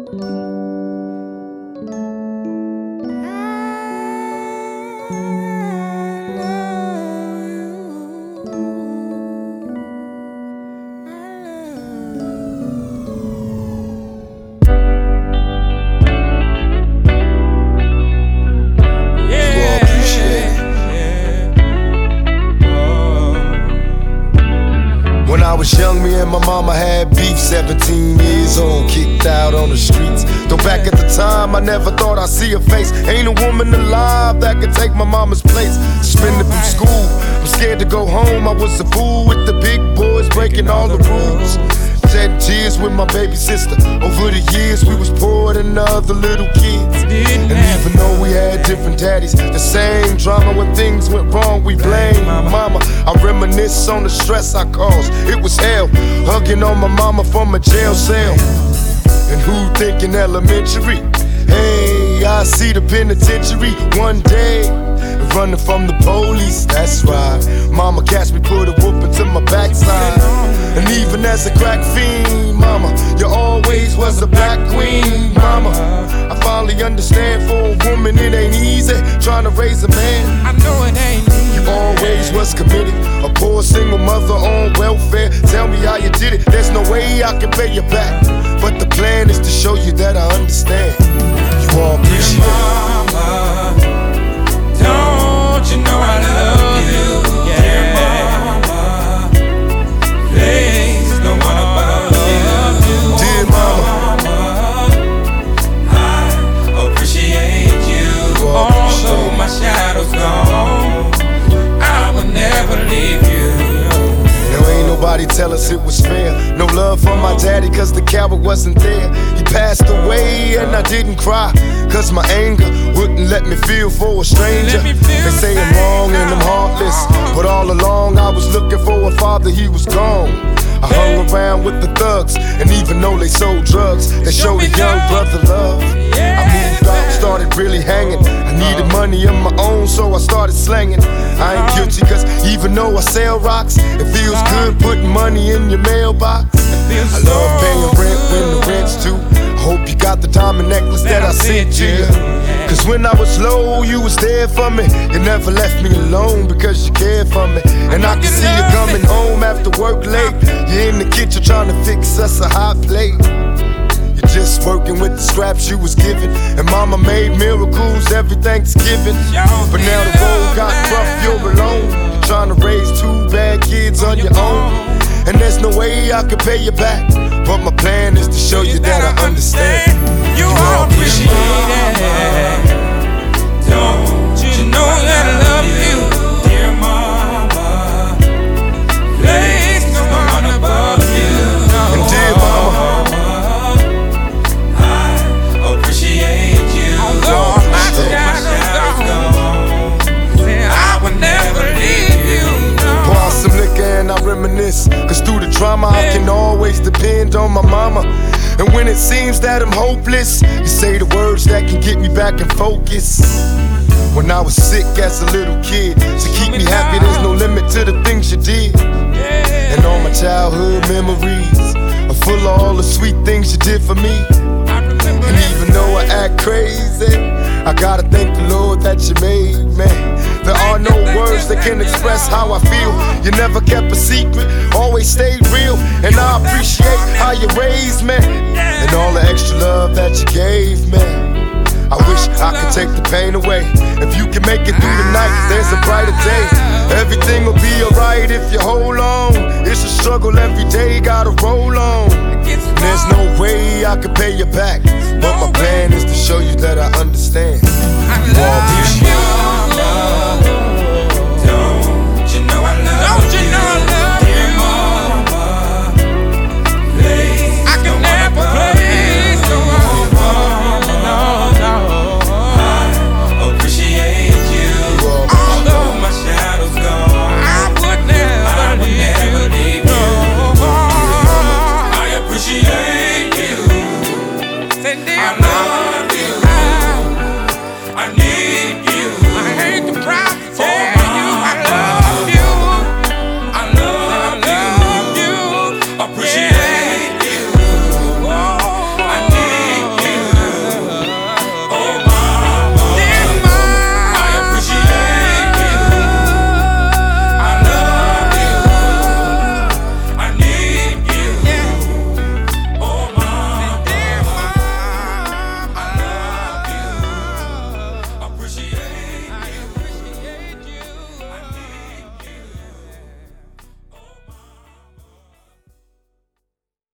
When I was young, me and my mama had beef, 17 years old, kicked out on the streets. Though back at the time, I never thought I'd see her face. Ain't a woman alive that could take my mama's place. Suspended from school, I'm scared to go home. I was a fool with the big boys, breaking all the rules. Shed tears with my baby sister. Over the years, we was poorer than other little kids. And even though we had different daddies, the same drama when things went wrong, we blame mama. I reminisce on the stress I caused. It was hell, hugging on my mama from a jail cell. And who thinking elementary? Hey, I see the penitentiary one day. Running from the police, that's right. Mama catch me, put a whooping to my backside. And even as a crack fiend, mama, you always was a black queen, mama. I finally understand, for a woman it ain't easy trying to raise a man. I know it ain't easy. You always was committed, a poor single mother on welfare. Tell me how you did it, there's no way I can pay you back. But the plan is to show you that I understand. You all appreciate it. Mama, don't you know I love you? Yeah, mama, please, no one above you. Dear mama, I appreciate you. Although my shadow's gone, I will never leave you. now ain't nobody tell us it was fair. No love from my daddy cause the coward wasn't there. He passed away and I didn't cry, cause my anger wouldn't let me feel for a stranger. They say I'm wrong and I'm heartless, but all along I was looking for a father, he was gone. I hung around with the thugs, and even though they sold drugs, they showed a young brother love. I moved out, started really hanging. I needed money of my own, so I started slanging. I ain't guilty, cause even though I sell rocks, it feels good putting money in your mailbox. I love paying rent when the rent's due. I hope you got the diamond necklace that I sent to you. Cause when I was low, you was there for me. You never left me alone because you cared for me. And I can see you coming home after work late. You're in the kitchen trying to fix us a hot plate. You're just working with the scraps you was given. And mama made miracles every Thanksgiving. But now the road got rough, you're alone. You're trying to raise two bad kids on your own. And there's no way I can pay you back, but my plan is to show you that I understand. You all appreciate it. Don't you know that I love you, dear mama? Please, no one above you. And dear mama, I appreciate you. Although my shadow's gone, I would never leave you. pour some liquor and I reminisce. Cause through the drama I can always depend on my mama. And when it seems that I'm hopeless, you say the words that can get me back in focus. When I was sick as a little kid, to keep me happy there's no limit to the things you did. And all my childhood memories are full of all the sweet things you did for me. And even though I act crazy, I gotta thank the Lord that you made me. There are no words that can express how I feel. You never kept a secret, always stayed real. And I appreciate how you raised me, and all the extra love that you gave me. I wish I could take the pain away. If you can make it through the night, there's a brighter day. Everything will be alright if you hold on. It's a struggle every day, gotta roll